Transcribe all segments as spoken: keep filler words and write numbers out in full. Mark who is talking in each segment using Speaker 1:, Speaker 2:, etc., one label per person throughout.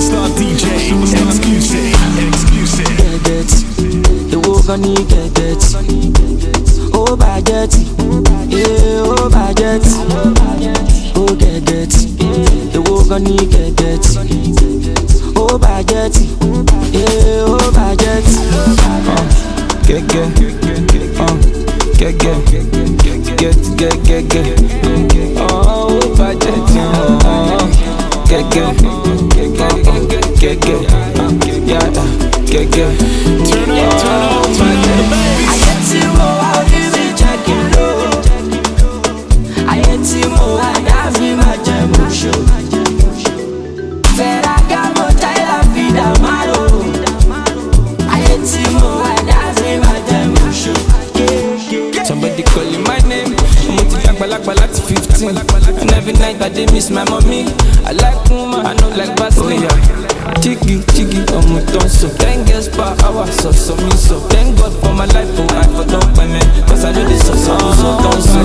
Speaker 1: Superstar D J, exclusive, exclusive.
Speaker 2: Get it, the walk on you get it. Oh, budget, yeah, oh, budget. Oh, get it, the walk on you get it. Oh, budget, yeah, oh, budget. Get, get, uh, get, get, get, get, get, get. Oh, budget, uh, get, get, get, get, get, yeah, get, get.
Speaker 1: Turn up, turn up, turn up, baby.
Speaker 2: I get to more, I'll give it check it low. I get to more, I have me my gem show. Ferragamo, Tyler, Vida, Malo. I get to more, I have me my gem show. Somebody calling my name. I'm on the back, back, back, fifteen. And every night I dey miss my mommy. I like woman, I know like Vaseline. Chiggy, chiggy, I'm a tonso. Ten girls per hour, so, so, me, so. Thank God for my life, oh, I for don't pay me. Cause I know this, so, so, so, tonso.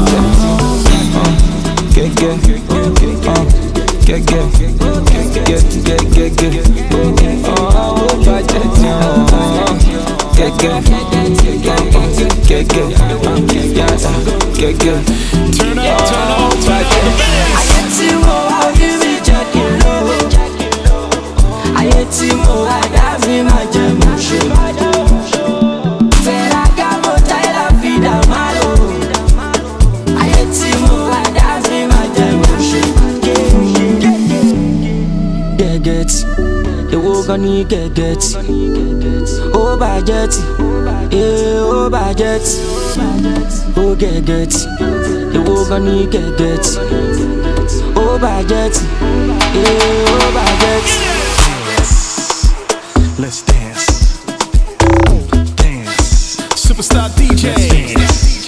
Speaker 2: Get, get, uh, get, get, get, get, get, get. Oh, budget, uh, get, get, get, get, get, get, get.
Speaker 1: Turn up, turn up, turn up, baby.
Speaker 2: I get to more, I'll give it check it low. I get to more, I have me my gem show. Ferragamo, Tyler, Vida, Malo. I get to more, I have me my gem show. Get, get, the walk on you get, get. Oh, budget, yeah, oh, budget. Oh, get, get, the walk on you get, get. Oh, budget, yeah, oh, budget.
Speaker 1: Let's dance, dance. Superstar D J.